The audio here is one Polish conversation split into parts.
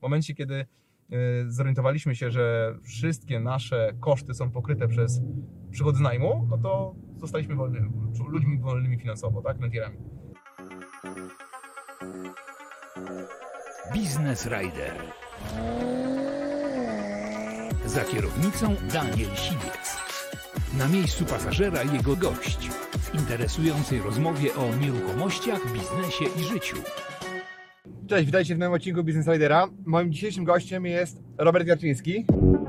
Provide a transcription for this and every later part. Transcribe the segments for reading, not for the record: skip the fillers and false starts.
momencie, kiedy zorientowaliśmy się, że wszystkie nasze koszty są pokryte przez przychody z najmu, no to zostaliśmy ludźmi wolnymi finansowo, tak, rentierami. Business Rider. Za kierownicą Daniel Siwiec. Na miejscu pasażera jego gość. W interesującej rozmowie o nieruchomościach, biznesie i życiu. Cześć, witajcie w nowym odcinku Business Ridera. Moim dzisiejszym gościem jest Robert Jarczyński.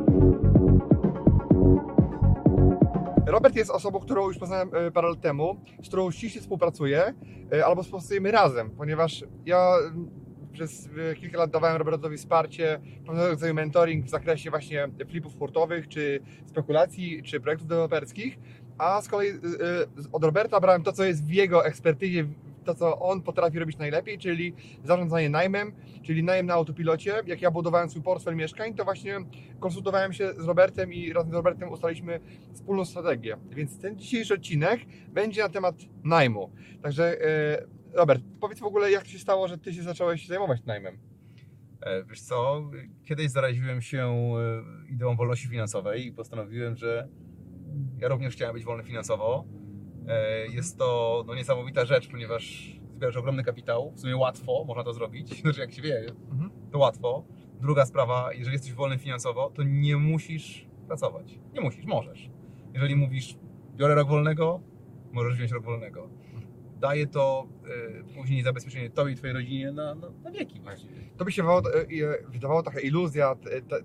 Robert jest osobą, którą już poznałem parę lat temu, z którą ściśle współpracuję, albo współpracujemy razem, ponieważ ja przez kilka lat dawałem Robertowi wsparcie, pewnego rodzaju mentoring w zakresie właśnie flipów hurtowych, czy spekulacji, czy projektów deweloperskich, a z kolei od Roberta brałem to, co jest w jego ekspertyzie, to, co on potrafi robić najlepiej, czyli zarządzanie najmem, czyli najem na autopilocie. Jak ja budowałem swój portfel mieszkań, to właśnie konsultowałem się z Robertem i razem z Robertem ustaliliśmy wspólną strategię. Więc ten dzisiejszy odcinek będzie na temat najmu. Także Robert, powiedz w ogóle, jak to się stało, że Ty się zacząłeś zajmować najmem? Wiesz co, kiedyś zaraziłem się ideą wolności finansowej i postanowiłem, że ja również chciałem być wolny finansowo. Jest to niesamowita rzecz, ponieważ zbierasz ogromny kapitał, w sumie łatwo można to zrobić, znaczy jak się wie, to łatwo. Druga sprawa, jeżeli jesteś wolny finansowo, to nie musisz pracować. Nie musisz, możesz. Jeżeli mówisz, biorę rok wolnego, możesz wziąć rok wolnego. Daje to później zabezpieczenie Tobie i Twojej rodzinie na wieki. To by się wydawało taka iluzja,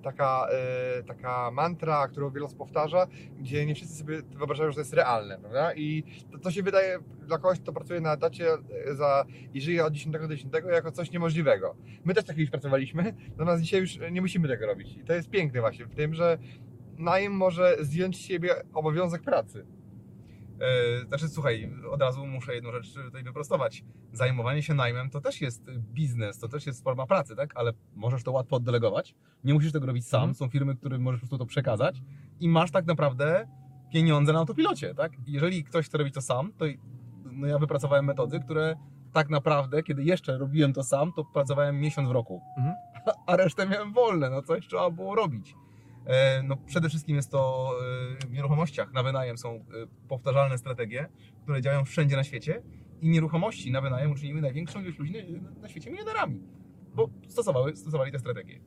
taka mantra, którą wiele osób powtarza, gdzie nie wszyscy sobie wyobrażają, że to jest realne, prawda? I to się wydaje dla kogoś, kto pracuje na etacie i żyje od 10 do 10 jako coś niemożliwego. My też tak kiedyś pracowaliśmy, natomiast dzisiaj już nie musimy tego robić. I to jest piękne właśnie w tym, że najem może zdjąć z siebie obowiązek pracy. Znaczy, słuchaj, od razu muszę jedną rzecz tutaj wyprostować. Zajmowanie się najmem to też jest biznes, to też jest forma pracy, tak? Ale możesz to łatwo oddelegować. Nie musisz tego robić sam. Są firmy, którym możesz po prostu to przekazać i masz tak naprawdę pieniądze na autopilocie, tak? Jeżeli ktoś chce robić to sam, to ja wypracowałem metody, które tak naprawdę, kiedy jeszcze robiłem to sam, to pracowałem miesiąc w roku, a resztę miałem wolne, coś trzeba było robić. Przede wszystkim jest to w nieruchomościach na wynajem są powtarzalne strategie, które działają wszędzie na świecie i nieruchomości na wynajem uczyniły największą ilość ludzi na świecie milionerami, bo stosowali te strategie.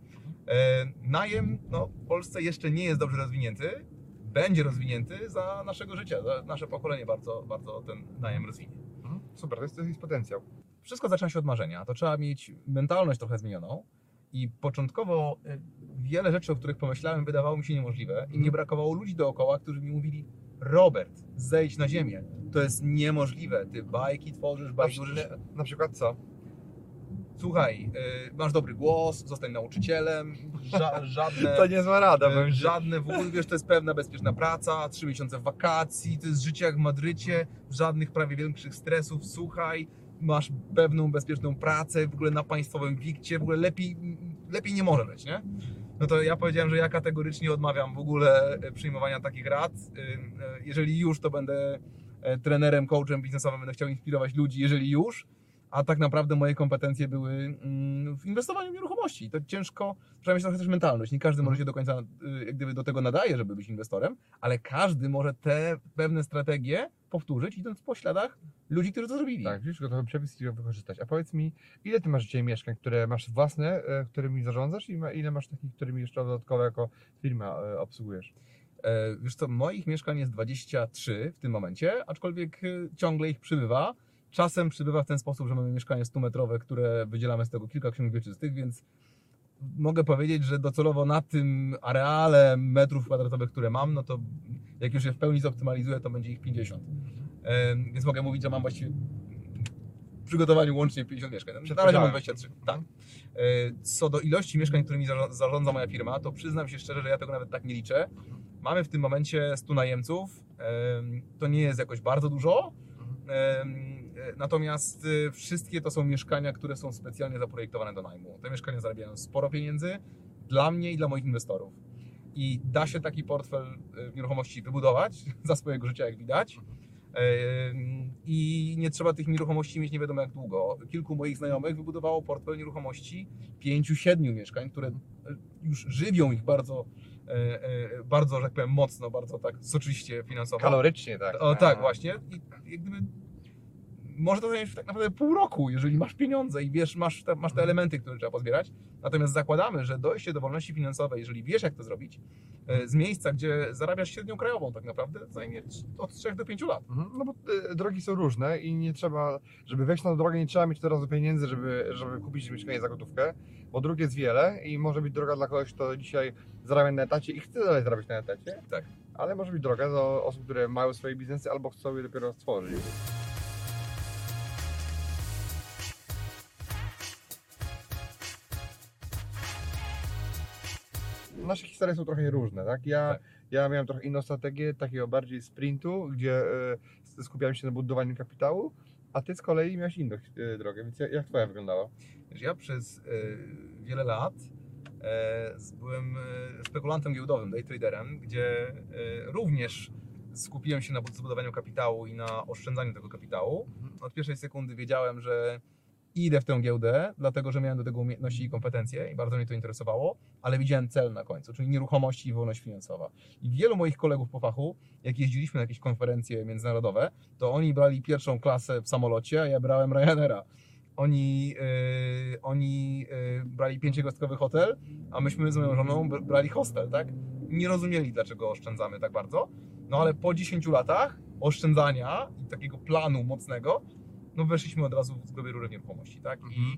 Najem w Polsce jeszcze nie jest dobrze rozwinięty, będzie rozwinięty za naszego życia, za nasze pokolenie bardzo ten najem rozwinie. Super, to jest potencjał. Wszystko zaczyna się od marzenia, to trzeba mieć mentalność trochę zmienioną. I początkowo wiele rzeczy, o których pomyślałem, wydawało mi się niemożliwe i nie brakowało ludzi dookoła, którzy mi mówili: Robert, zejdź na ziemię, to jest niemożliwe, ty bajki tworzysz, Na przykład co? Słuchaj, masz dobry głos, zostań nauczycielem, żadne... To niezła rada. Żadne, w ogóle wiesz, to jest pewna bezpieczna praca, 3 miesiące wakacji, to jest życie jak w Madrycie, żadnych prawie większych stresów, słuchaj, masz pewną bezpieczną pracę, w ogóle na państwowym wikcie, w ogóle lepiej nie może być, nie? No to ja powiedziałem, że ja kategorycznie odmawiam w ogóle przyjmowania takich rad. Jeżeli już, to będę trenerem, coachem biznesowym, będę chciał inspirować ludzi, jeżeli już, a tak naprawdę moje kompetencje były w inwestowaniu w nieruchomości. To ciężko, trzeba mieć trochę też mentalność. Nie każdy może się do końca jak gdyby do tego nadaje, żeby być inwestorem, ale każdy może te pewne strategie powtórzyć, idąc po śladach ludzi, którzy to zrobili. Tak, wiesz, gotowy przepis i go wykorzystać. A powiedz mi, ile Ty masz dzisiaj mieszkań, które masz własne, którymi zarządzasz i ile masz takich, którymi jeszcze dodatkowo jako firma obsługujesz? Wiesz co, moich mieszkań jest 23 w tym momencie, aczkolwiek ciągle ich przybywa. Czasem przybywa w ten sposób, że mamy mieszkanie 100-metrowe, które wydzielamy z tego kilka ksiąg wieczystych, więc mogę powiedzieć, że docelowo na tym areale metrów kwadratowych, które mam, no to jak już je w pełni zoptymalizuję, to będzie ich 50. Więc mogę mówić, że mam właściwie w przygotowaniu łącznie 50 mieszkań. Na razie mam 23. Tak. Co do ilości mieszkań, którymi zarządza moja firma, to przyznam się szczerze, że ja tego nawet tak nie liczę. Mamy w tym momencie 100 najemców. To nie jest jakoś bardzo dużo. Natomiast wszystkie to są mieszkania, które są specjalnie zaprojektowane do najmu. Te mieszkania zarabiają sporo pieniędzy dla mnie i dla moich inwestorów. I da się taki portfel w nieruchomości wybudować za swojego życia, jak widać. I nie trzeba tych nieruchomości mieć nie wiadomo jak długo. Kilku moich znajomych wybudowało portfel nieruchomości 5-7 mieszkań, które już żywią ich bardzo, bardzo, że tak powiem, mocno, bardzo tak soczyście finansowo. Kalorycznie, tak. O, tak, właśnie. I jak gdyby może to zająć tak naprawdę pół roku, jeżeli masz pieniądze i wiesz, masz te elementy, które trzeba pozbierać. Natomiast zakładamy, że dojście do wolności finansowej, jeżeli wiesz jak to zrobić, z miejsca, gdzie zarabiasz średnią krajową tak naprawdę, zajmie od 3 do 5 lat. No bo drogi są różne i nie trzeba, żeby wejść na drogę, nie trzeba mieć od razu pieniędzy, żeby kupić mieszkanie za gotówkę, bo dróg jest wiele i może być droga dla kogoś, kto dzisiaj zarabia na etacie i chce dalej zarabiać na etacie, Tak. ale może być droga do osób, które mają swoje biznesy albo chcą je dopiero stworzyć. Nasze historie są trochę różne, tak? Ja miałem trochę inną strategię, takiego bardziej sprintu, gdzie skupiałem się na budowaniu kapitału, a ty z kolei miałeś inną drogę, więc jak twoja wyglądała? Wiesz, ja przez wiele lat byłem spekulantem giełdowym, day traderem, gdzie również skupiłem się na zbudowaniu kapitału i na oszczędzaniu tego kapitału. Od pierwszej sekundy wiedziałem, że idę w tę giełdę, dlatego że miałem do tego umiejętności i kompetencje i bardzo mnie to interesowało, ale widziałem cel na końcu, czyli nieruchomości i wolność finansowa. I wielu moich kolegów po fachu, jak jeździliśmy na jakieś konferencje międzynarodowe, to oni brali pierwszą klasę w samolocie, a ja brałem Ryanaira. Oni brali 5-gwiazdkowy hotel, a myśmy z moją żoną brali hostel, tak? Nie rozumieli, dlaczego oszczędzamy tak bardzo, no ale po 10 latach oszczędzania i takiego planu mocnego, no weszliśmy od razu w grubej rury w nieruchomości, tak? I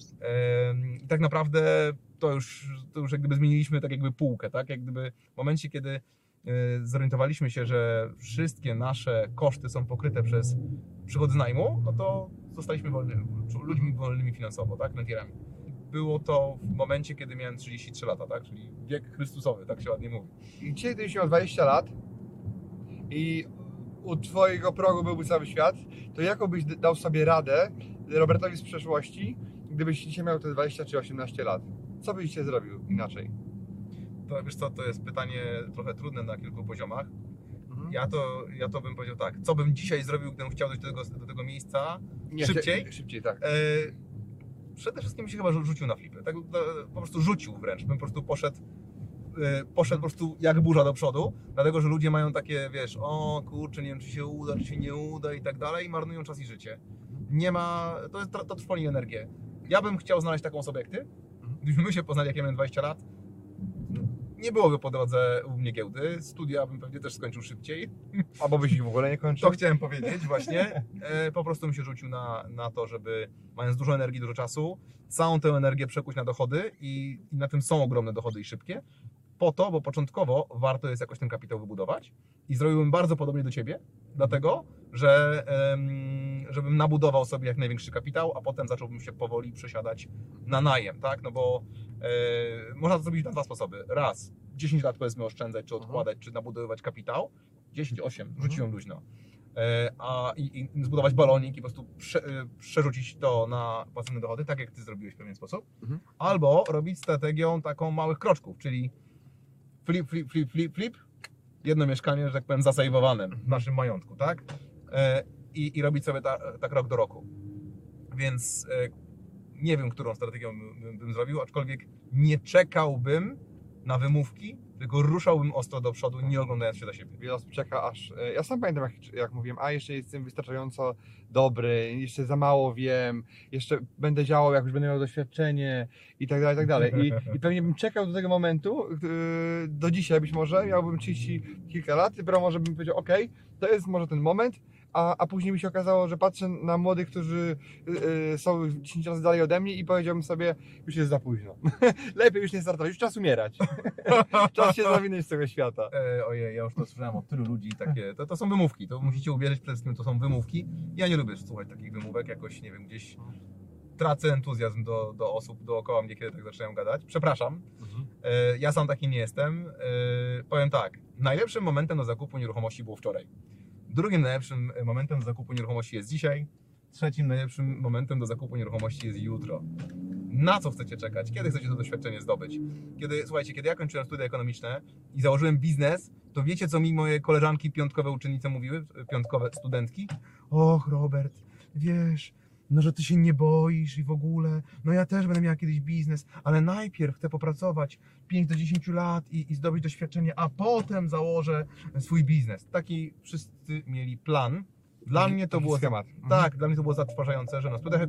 tak naprawdę to już jak gdyby zmieniliśmy tak jakby półkę, tak? Jak gdyby w momencie, kiedy zorientowaliśmy się, że wszystkie nasze koszty są pokryte przez przychody z najmu, no to zostaliśmy ludźmi wolnymi finansowo, tak? Rentierami. Było to w momencie, kiedy miałem 33 lata, tak? Czyli wiek chrystusowy, tak się ładnie mówi. I dzisiaj, gdybyś miał 20 lat i u twojego progu byłby cały świat, to jaką byś dał sobie radę Robertowi z przeszłości, gdybyś dzisiaj miał te 20 czy 18 lat? Co byś dzisiaj zrobił inaczej? To wiesz co, to jest pytanie trochę trudne na kilku poziomach. Ja to bym powiedział tak, co bym dzisiaj zrobił, gdybym chciał dojść do tego miejsca szybciej? Szybciej, tak. Przede wszystkim się chyba rzucił na flipy. Tak, po prostu rzucił wręcz. Bym po prostu poszedł po prostu jak burza do przodu, dlatego że ludzie mają takie, wiesz, o kurczę, nie wiem czy się uda, czy się nie uda i tak dalej i marnują czas i życie. Nie ma, to trwoni energię. Ja bym chciał znaleźć taką osobę jak ty. Gdybyśmy my się poznali, jak ja miałem 20 lat, nie byłoby po drodze u mnie giełdy, studia bym pewnie też skończył szybciej. Albo byś ich w ogóle nie kończył? To chciałem powiedzieć właśnie. Po prostu bym się rzucił na to, żeby mając dużo energii, dużo czasu, całą tę energię przekuć na dochody i na tym są ogromne dochody i szybkie. Po to, bo początkowo warto jest jakoś ten kapitał wybudować i zrobiłbym bardzo podobnie do Ciebie, dlatego, że żebym nabudował sobie jak największy kapitał, a potem zacząłbym się powoli przesiadać na najem, tak? No bo można to zrobić na dwa sposoby. Raz, 10 lat powiedzmy oszczędzać, czy odkładać, czy nabudowywać kapitał. 10, 8, rzuciłem luźno. I zbudować balonik i po prostu przerzucić to na pasywne dochody, tak jak Ty zrobiłeś w pewien sposób. Albo robić strategią taką małych kroczków, czyli flip, jedno mieszkanie, że tak powiem, zasejwowane w naszym majątku, tak? I robić sobie tak rok do roku. Więc nie wiem, którą strategią bym zrobił, aczkolwiek nie czekałbym na wymówki, tylko ruszałbym ostro do przodu, nie oglądając się za siebie. Wiele osób czeka aż... Ja sam pamiętam, jak mówiłem, jeszcze jestem wystarczająco dobry, jeszcze za mało wiem, jeszcze będę działał, jak już będę miał doświadczenie i tak dalej, i tak dalej. I pewnie bym czekał do tego momentu, do dzisiaj być może, miałbym 30 kilka lat, dopiero może bym powiedział, ok, to jest może ten moment, a później mi się okazało, że patrzę na młodych, którzy są 10 razy dalej ode mnie i powiedziałbym sobie, już jest za późno. Lepiej już nie startować, już czas umierać. Czas się zawinąć z tego świata. Ojej, ja już to słyszałem od tylu ludzi, takie, to są wymówki, to musicie uwierzyć, przede wszystkim to są wymówki. Ja nie lubię słuchać takich wymówek, jakoś, nie wiem, gdzieś tracę entuzjazm do osób dookoła mnie, kiedy tak zaczynają gadać. Przepraszam, ja sam taki nie jestem. Powiem tak, najlepszym momentem do zakupu nieruchomości było wczoraj. Drugim najlepszym momentem do zakupu nieruchomości jest dzisiaj. Trzecim najlepszym momentem do zakupu nieruchomości jest jutro. Na co chcecie czekać? Kiedy chcecie to doświadczenie zdobyć? Słuchajcie, kiedy ja kończyłem studia ekonomiczne i założyłem biznes, to wiecie, co mi moje koleżanki piątkowe uczennice mówiły, piątkowe studentki? Och, Robert, wiesz, no że ty się nie boisz i w ogóle, no ja też będę miała kiedyś biznes, ale najpierw chcę popracować 5 do 10 lat i zdobyć doświadczenie, a potem założę swój biznes. Taki wszyscy mieli plan. Dla mnie to Taki było schemat. tak, dla mnie to było zatrważające, że na studiach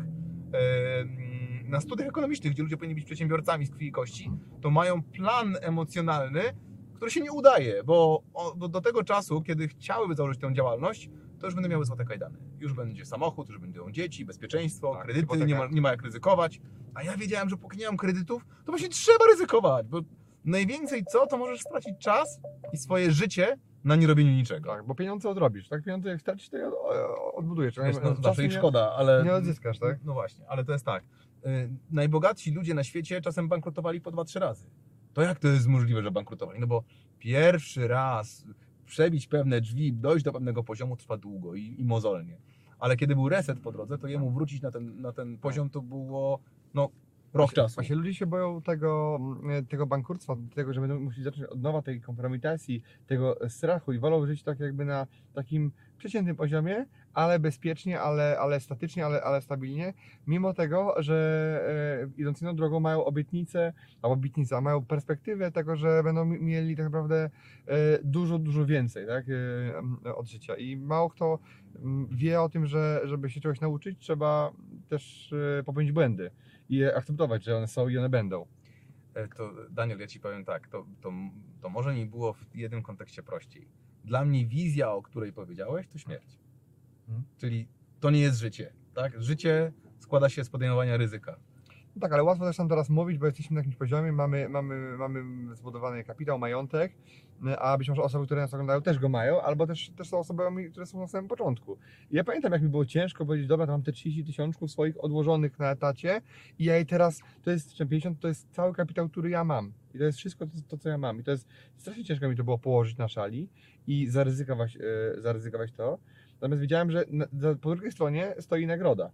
ekonomicznych, gdzie ludzie powinni być przedsiębiorcami z krwi i kości, to mają plan emocjonalny, który się nie udaje, bo do tego czasu, kiedy chciałyby założyć tę działalność, to już będą miały złote kajdany. Już będzie samochód, już będą dzieci, bezpieczeństwo, Tak, kredyty, hipoteka. nie ma jak ryzykować. A ja wiedziałem, że póki nie mam kredytów, to właśnie trzeba ryzykować, bo najwięcej to możesz stracić czas i swoje życie na nierobieniu niczego. Tak, bo pieniądze odrobisz, tak? Pieniądze jak stracisz, to je odbudujesz. Wiesz, no, Czasu zawsze ich szkoda, ale... nie odzyskasz, tak? No właśnie, ale to jest tak. Najbogatsi ludzie na świecie czasem bankrutowali po 2-3 razy. To jak to jest możliwe, że bankrutowali? No bo pierwszy raz przebić pewne drzwi, dojść do pewnego poziomu trwa długo i mozolnie. Ale kiedy był reset po drodze, to jemu wrócić na ten poziom to było rok czasu. Właśnie ludzie się boją tego bankructwa, tego, że będą musieli zacząć od nowa tej kompromitacji, tego strachu i wolą żyć tak jakby na takim przeciętnym poziomie, ale bezpiecznie, ale statycznie, ale stabilnie, mimo tego, że idąc inną drogą mają obietnicę, mają perspektywę tego, że będą mieli tak naprawdę dużo więcej, tak, od życia. I mało kto wie o tym, że żeby się czegoś nauczyć, trzeba też popełnić błędy i je akceptować, że one są i one będą. To Daniel, ja Ci powiem tak, to może mi było w jednym kontekście prościej. Dla mnie wizja, o której powiedziałeś, to śmierć. Czyli to nie jest życie, tak? Życie składa się z podejmowania ryzyka. No tak, ale łatwo też nam teraz mówić, bo jesteśmy na jakimś poziomie, mamy zbudowany kapitał, majątek, a być może osoby, które nas oglądają, też go mają, albo też są osobami, które są na samym początku. I ja pamiętam, jak mi było ciężko powiedzieć, dobra, to mam te 30 tysiączków swoich odłożonych na etacie i ja jej teraz, to jest 50, to jest cały kapitał, który ja mam. I to jest wszystko to, co ja mam. I to jest strasznie ciężko mi to było położyć na szali i zaryzykować to. Natomiast wiedziałem, że po drugiej stronie stoi nagroda.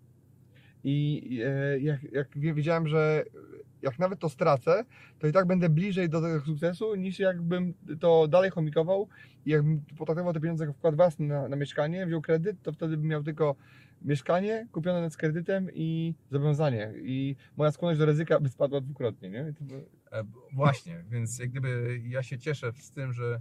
I jak wiedziałem, że jak nawet to stracę, to i tak będę bliżej do tego sukcesu, niż jakbym to dalej chomikował i jakbym potraktował te pieniądze jako wkład własny na mieszkanie, wziął kredyt, to wtedy bym miał tylko mieszkanie kupione z kredytem i zobowiązanie. I moja skłonność do ryzyka by spadła dwukrotnie, nie? Właśnie, więc jak gdyby ja się cieszę z tym, że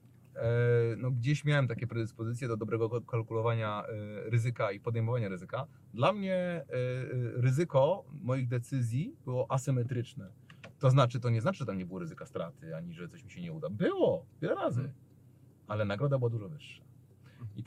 gdzieś miałem takie predyspozycje do dobrego kalkulowania ryzyka i podejmowania ryzyka. Dla mnie ryzyko moich decyzji było asymetryczne. To nie znaczy, że tam nie było ryzyka straty, ani że coś mi się nie uda. Było, wiele razy, ale nagroda była dużo wyższa. I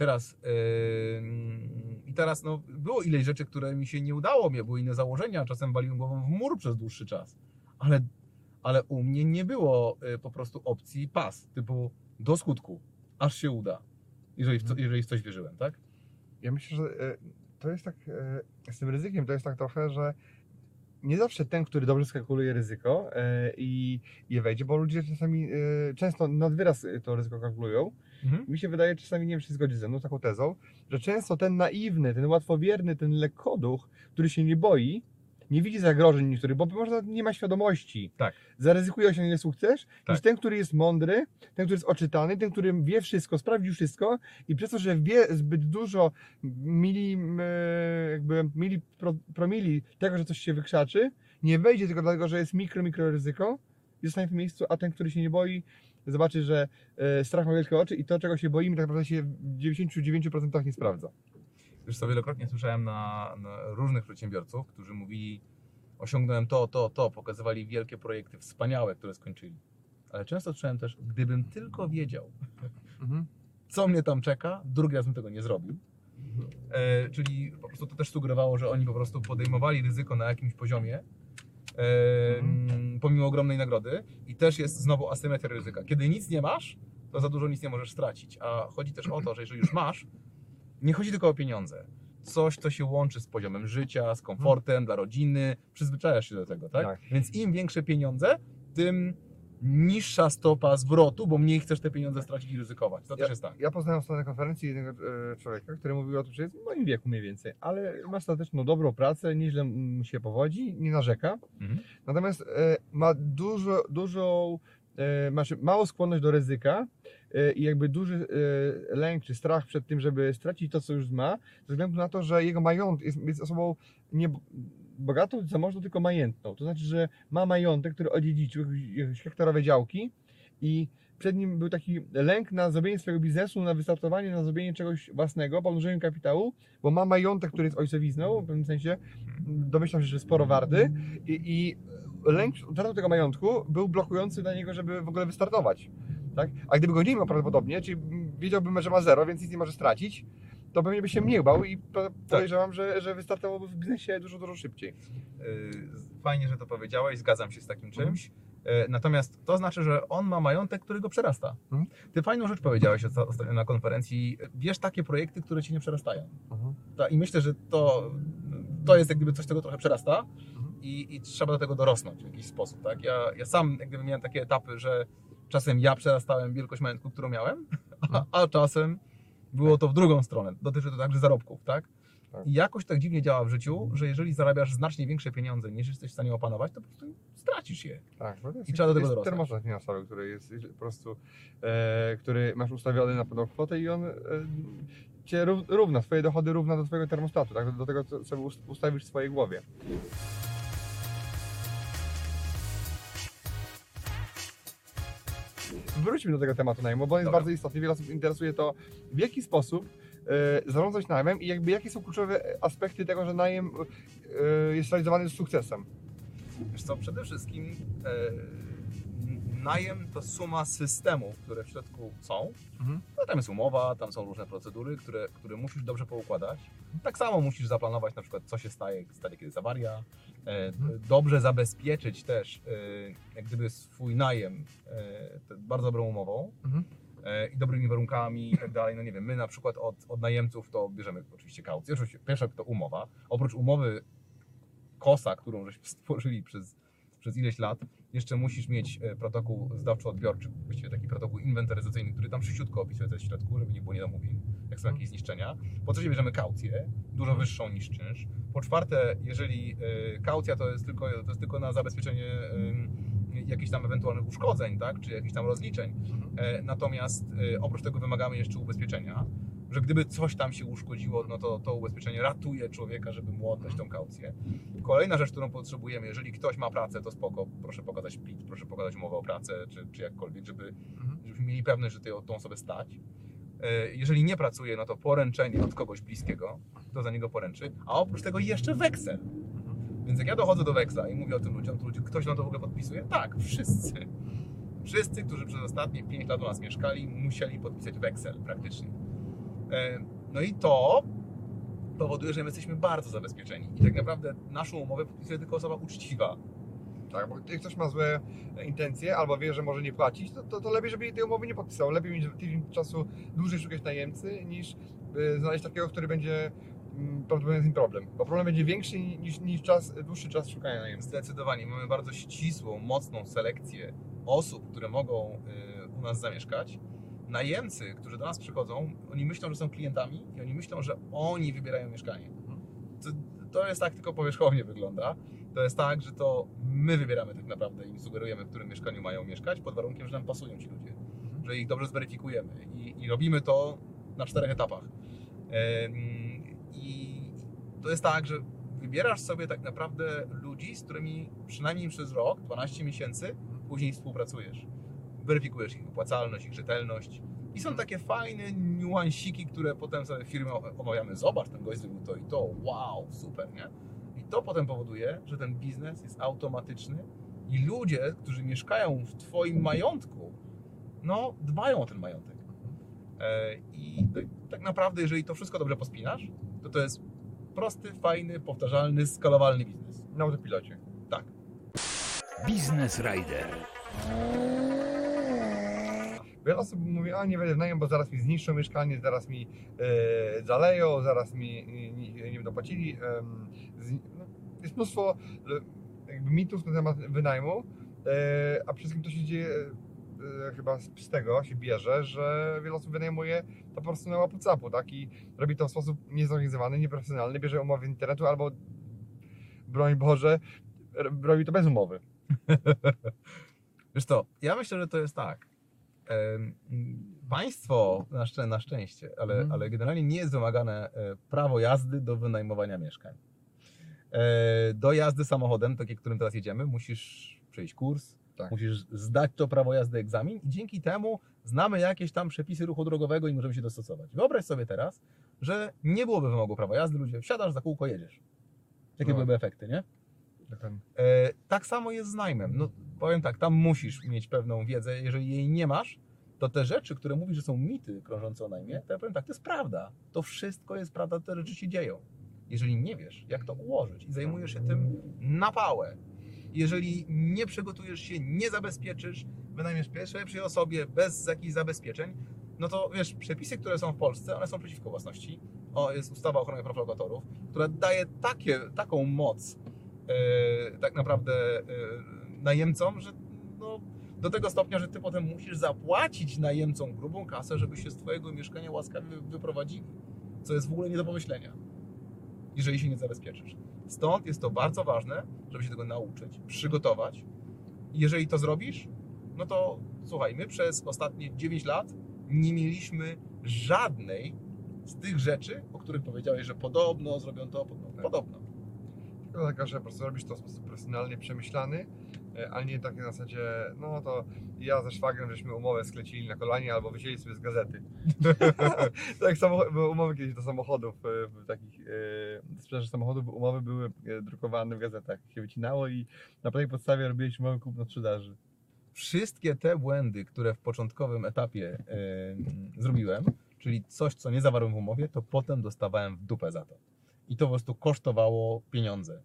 teraz było ileś rzeczy, które mi się nie udało, były inne założenia, czasem waliłem głową w mur przez dłuższy czas, ale u mnie nie było po prostu opcji pas, typu do skutku, aż się uda, jeżeli w coś wierzyłem, tak? Ja myślę, że to jest tak, z tym ryzykiem to jest tak trochę, że nie zawsze ten, który dobrze skalkuluje ryzyko i je wejdzie, bo ludzie czasami często nad wyraz to ryzyko kalkulują. Mi się wydaje, czasami nie wiem, czy się zgodzi ze mną taką tezą, że często ten naiwny, ten łatwowierny, ten lekkoduch, który się nie boi, nie widzi zagrożeń niektórych, bo może nie ma świadomości. Tak. Zaryzykuje osiągnie sukces, Tak. niż ten, który jest mądry, ten, który jest oczytany, ten, który wie wszystko, sprawdził wszystko i przez to, że wie zbyt dużo promili tego, że coś się wykrzaczy, nie wejdzie tylko dlatego, że jest mikro ryzyko i zostanie w miejscu, a ten, który się nie boi, zobaczy, że strach ma wielkie oczy i to, czego się boimy, tak naprawdę się w 99% nie sprawdza. Już sobie wielokrotnie słyszałem na różnych przedsiębiorców, którzy mówili, osiągnąłem to, pokazywali wielkie projekty wspaniałe, które skończyli. Ale często słyszałem też, gdybym tylko wiedział, co mnie tam czeka, drugi raz bym tego nie zrobił. Czyli po prostu to też sugerowało, że oni po prostu podejmowali ryzyko na jakimś poziomie, pomimo ogromnej nagrody i też jest znowu asymetria ryzyka. Kiedy nic nie masz, to za dużo nic nie możesz stracić, a chodzi też o to, że jeżeli już masz, nie chodzi tylko o pieniądze. Coś, co się łączy z poziomem życia, z komfortem dla rodziny, przyzwyczajasz się do tego, tak? Tak. Więc im większe pieniądze, tym niższa stopa zwrotu, bo mniej chcesz te pieniądze stracić i ryzykować. To też jest tak. Ja poznałem na konferencji jednego człowieka, który mówił o tym, że jest w moim wieku mniej więcej, ale ma ostateczną dobrą pracę, nieźle mu się powodzi, nie narzeka. Natomiast ma dużą masz małą skłonność do ryzyka i jakby duży lęk czy strach przed tym, żeby stracić to, co już ma, ze względu na to, że jego majątek jest osobą nie bogatą, zamożną, tylko majętną. To znaczy, że ma majątek, który odziedziczył, jakieś hektarowe działki i przed nim był taki lęk na zrobienie swojego biznesu, na wystartowanie, na zrobienie czegoś własnego, pomnożenie kapitału, bo ma majątek, który jest ojcowizną, w pewnym sensie domyślam się, że sporo warty i lęk utratą tego majątku był blokujący dla niego, żeby w ogóle wystartować. Tak? A gdyby go nie miał prawdopodobnie, czyli wiedziałbym, że ma zero, więc nic nie może stracić, to pewnie by się mniej bał i podejrzewam, że wystartowałby w biznesie dużo szybciej. Fajnie, że to powiedziałeś, zgadzam się z takim czymś. Natomiast to znaczy, że on ma majątek, który go przerasta. Ty fajną rzecz powiedziałeś ostatnio na konferencji. Bierz takie projekty, które cię nie przerastają. I myślę, że to jest jak gdyby coś, czego trochę przerasta i trzeba do tego dorosnąć w jakiś sposób. Tak? Ja sam jak gdyby miałem takie etapy, że czasem ja przerastałem wielkość majątku, którą miałem, a czasem było to w drugą stronę. Dotyczy to także zarobków, tak? I jakoś tak dziwnie działa w życiu, że jeżeli zarabiasz znacznie większe pieniądze niż jesteś w stanie opanować, to po prostu stracisz je. Tak, i trzeba do tego dorosnąć. Termostatr finansowy, który jest po prostu, który masz ustawiony na pewną kwotę i on cię równa, swoje dochody równa do twojego termostatu, tak? Do tego, co sobie ustawisz w swojej głowie. Wróćmy do tego tematu najmu, bo on jest bardzo istotny. Wiele osób interesuje to, w jaki sposób zarządzać najmem i jakby jakie są kluczowe aspekty tego, że najem jest realizowany z sukcesem. Wiesz co, przede wszystkim najem to suma systemów, które w środku są. No, tam jest umowa, tam są różne procedury, które musisz dobrze poukładać. Tak samo musisz zaplanować na przykład, co się stanie, kiedy jest awaria. Dobrze zabezpieczyć też jak gdyby swój najem bardzo dobrą umową i dobrymi warunkami i tak dalej. No nie wiem, my na przykład od najemców to bierzemy oczywiście kaucję. Oczywiście pierwsza to umowa. Oprócz umowy KOS-a, którą żeśmy stworzyli przez ileś lat, jeszcze musisz mieć protokół zdawczo-odbiorczy, właściwie taki protokół inwentaryzacyjny, który tam szybciutko opisuje, co jest w środku, żeby nie było niedomówień, jak są jakieś zniszczenia. Po trzecie bierzemy kaucję, dużo wyższą niż czynsz. Po czwarte, jeżeli kaucja to jest tylko na zabezpieczenie jakichś tam ewentualnych uszkodzeń, tak, czy jakichś tam rozliczeń. Natomiast oprócz tego wymagamy jeszcze ubezpieczenia, że gdyby coś tam się uszkodziło, no to ubezpieczenie ratuje człowieka, żeby mu oddać tą kaucję. Kolejna rzecz, którą potrzebujemy, jeżeli ktoś ma pracę, to spoko, proszę pokazać PIT, proszę pokazać umowę o pracę, czy jakkolwiek, żebyśmy mieli pewność, że tą osobę stać. Jeżeli nie pracuje, no to poręczenie od kogoś bliskiego, kto za niego poręczy, a oprócz tego jeszcze weksel. Więc jak ja dochodzę do weksla i mówię o tym ludziom, to ktoś nam to w ogóle podpisuje? Tak, wszyscy. Wszyscy, którzy przez ostatnie 5 lat u nas mieszkali, musieli podpisać weksel praktycznie. No i to powoduje, że my jesteśmy bardzo zabezpieczeni i tak naprawdę naszą umowę podpisuje tylko osoba uczciwa. Tak, bo jak ktoś ma złe intencje albo wie, że może nie płacić, to lepiej, żeby tej umowy nie podpisał. Lepiej mieć tydzień czasu dłużej szukać najemcy, niż znaleźć takiego, który będzie prawdopodobnie z nim problem. Bo problem będzie większy niż dłuższy czas szukania najemcy. Zdecydowanie. Mamy bardzo ścisłą, mocną selekcję osób, które mogą u nas zamieszkać. Najemcy, którzy do nas przychodzą, oni myślą, że są klientami i oni myślą, że oni wybierają mieszkanie. To jest tak, tylko powierzchownie wygląda. To jest tak, że to my wybieramy tak naprawdę i sugerujemy, w którym mieszkaniu mają mieszkać, pod warunkiem, że nam pasują ci ludzie, że ich dobrze zweryfikujemy i robimy to na 4 etapach. I to jest tak, że wybierasz sobie tak naprawdę ludzi, z którymi przynajmniej przez rok, 12 miesięcy później współpracujesz. Weryfikujesz ich opłacalność, ich rzetelność i są takie fajne niuansiki, które potem sobie w firmie omawiamy. Zobacz, ten gość zrobił to i to, wow, super, nie? I to potem powoduje, że ten biznes jest automatyczny i ludzie, którzy mieszkają w twoim majątku, no dbają o ten majątek. I tak naprawdę, jeżeli to wszystko dobrze pospinasz, to jest prosty, fajny, powtarzalny, skalowalny biznes. Na autopilocie. Tak. Biznes Rider. Wiele osób mówi, a nie wejdę w najem, bo zaraz mi zniszczą mieszkanie, zaraz mi zaleją, zaraz mi nie będą płacili. Jest mnóstwo jakby mitów na temat wynajmu, a przede wszystkim to się dzieje chyba z tego się bierze, że wiele osób wynajmuje to po prostu na łapu-capu, tak? I robi to w sposób niezorganizowany, nieprofesjonalny, bierze umowy z internetu albo, broń Boże, robi to bez umowy. Wiesz co, ja myślę, że to jest tak. Państwo, na szczęście, ale generalnie nie jest wymagane prawo jazdy do wynajmowania mieszkań. Do jazdy samochodem, tak jak którym teraz jedziemy, musisz przejść kurs, Tak. musisz zdać to prawo jazdy egzamin i dzięki temu znamy jakieś tam przepisy ruchu drogowego i możemy się dostosować. Wyobraź sobie teraz, że nie byłoby wymogu prawa jazdy, ludzie wsiadasz za kółko, jedziesz. Jakie No. byłyby efekty, nie? Dokładnie. Tak samo jest z najmem. No, powiem tak, tam musisz mieć pewną wiedzę. Jeżeli jej nie masz, to te rzeczy, które mówisz, że są mity krążące o najmie, to ja powiem tak, to jest prawda. To wszystko jest prawda, te rzeczy się dzieją. Jeżeli nie wiesz, jak to ułożyć i zajmujesz się tym na pałę, jeżeli nie przygotujesz się, nie zabezpieczysz, wynajmiesz pierwszej osobie bez jakichś zabezpieczeń, no to wiesz, przepisy, które są w Polsce, one są przeciwko własności. Jest ustawa o ochronie praw lokatorów, która daje taką moc tak naprawdę najemcom, że no, do tego stopnia, że ty potem musisz zapłacić najemcom grubą kasę, żeby się z twojego mieszkania łaskawie wyprowadzili. Co jest w ogóle nie do pomyślenia, jeżeli się nie zabezpieczysz. Stąd jest to bardzo ważne, żeby się tego nauczyć, przygotować. I jeżeli to zrobisz, no to słuchaj, my przez ostatnie 9 lat nie mieliśmy żadnej z tych rzeczy, o których powiedziałeś, że podobno zrobią to, podobno. Tylko taka, że po prostu robisz to w sposób profesjonalnie przemyślany, ale nie takie na zasadzie, no to ja ze szwagrem żeśmy umowę sklecili na kolanie albo wzięli sobie z gazety. Tak samo były umowy kiedyś do samochodów, takich sprzedaży samochodów, umowy były drukowane w gazetach, się wycinało i na tej podstawie robiliśmy umowy kupno-sprzedaży. Wszystkie te błędy, które w początkowym etapie zrobiłem, czyli coś, co nie zawarłem w umowie, to potem dostawałem w dupę za to. I to po prostu kosztowało pieniądze.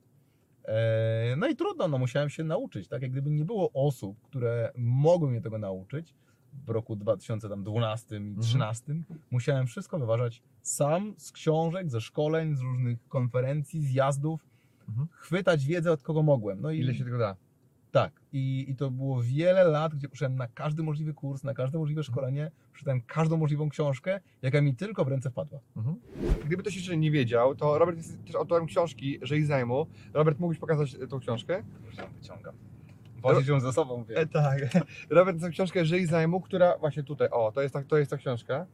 No i trudno, no musiałem się nauczyć, tak? Jak gdyby nie było osób, które mogły mnie tego nauczyć w roku 2012 i 2013, musiałem wszystko wyważać sam z książek, ze szkoleń, z różnych konferencji, zjazdów, chwytać wiedzę od kogo mogłem. No i Ile się tego da? tak, i to było wiele lat, gdzie poszedłem na każdy możliwy kurs, na każde możliwe szkolenie, przeczytałem każdą możliwą książkę, jaka mi tylko w ręce wpadła. Gdyby ktoś jeszcze nie wiedział, to Robert jest też autorem książki Żyj z najmu. Robert, mógłbyś pokazać tą książkę? Już ją wyciągam. Wozić ją ze sobą, wiem. Tak. Robert napisał książkę Żyj z najmu, która właśnie tutaj, to jest ta książka.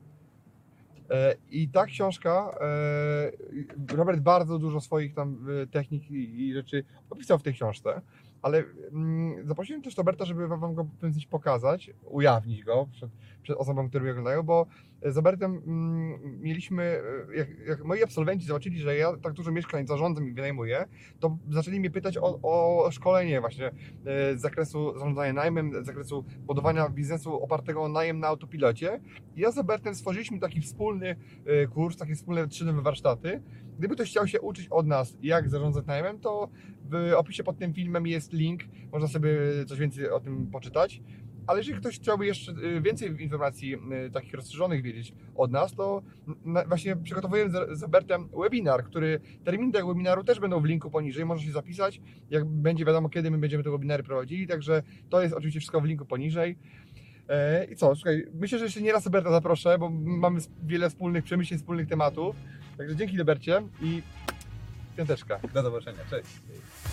I ta książka, Robert bardzo dużo swoich tam technik i rzeczy opisał w tej książce, ale zaprosiłem też Roberta, żeby wam go pokazać, ujawnić go przed osobom, które mnie oglądają, bo z Robertem mieliśmy, jak moi absolwenci zobaczyli, że ja tak dużo mieszkań zarządzam i wynajmuję, to zaczęli mnie pytać o szkolenie właśnie z zakresu zarządzania najmem, z zakresu budowania biznesu opartego o najem na autopilocie. I ja z Robertem stworzyliśmy taki wspólny kurs, takie wspólne 3-dniowe warsztaty. Gdyby ktoś chciał się uczyć od nas, jak zarządzać najmem, to w opisie pod tym filmem jest link, można sobie coś więcej o tym poczytać. Ale jeżeli ktoś chciałby jeszcze więcej informacji takich rozszerzonych wiedzieć od nas, to właśnie przygotowujemy z Robertem webinar, terminy tego webinaru też będą w linku poniżej, można się zapisać, jak będzie wiadomo, kiedy my będziemy te webinary prowadzili, także to jest oczywiście wszystko w linku poniżej. I co, słuchaj, myślę, że jeszcze nie raz Roberta zaproszę, bo mamy wiele wspólnych przemyśleń, wspólnych tematów, także dzięki Robercie i piąteczka. Do zobaczenia, cześć.